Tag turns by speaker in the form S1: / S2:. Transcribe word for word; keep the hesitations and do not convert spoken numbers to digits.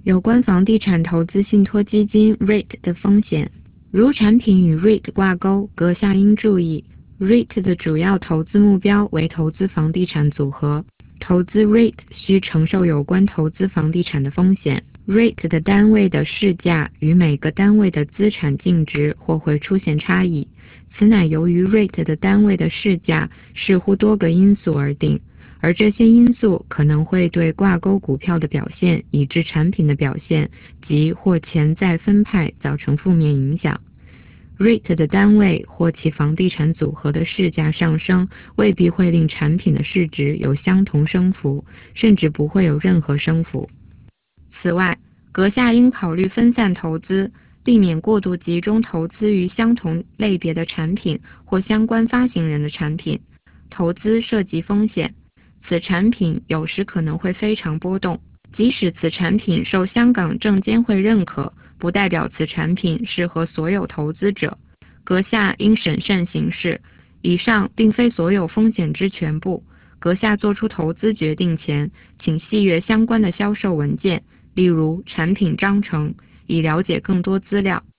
S1: 有关房地产投资信托基金 R E I T 的风险。如产品与 R E I T 挂钩，阁下应注意 R E I T 的主要投资目标为投资房地产组合，投资 R E I T 需承受有关投资房地产的风险。R E I T 的单位的市价与每个单位的资产净值或会出现差异，此乃由于 R E I T 的单位的市价视乎多个因素而定，而这些因素可能会对挂钩股票的表现以致产品的表现及或潜在分派造成负面影响。R E I T 的单位或其房地产组合的市价上升，未必会令产品的市值有相同升幅，甚至不会有任何升幅。此外，阁下应考虑分散投资，避免过度集中投资于相同类别的产品或相关发行人的产品。投资涉及风险，此产品有时可能会非常波动，即使此产品受香港证监会认可，不代表此产品适合所有投资者。阁下应审慎行事。以上并非所有风险之全部。阁下做出投资决定前，请细阅相关的销售文件，例如产品章程，以了解更多资料。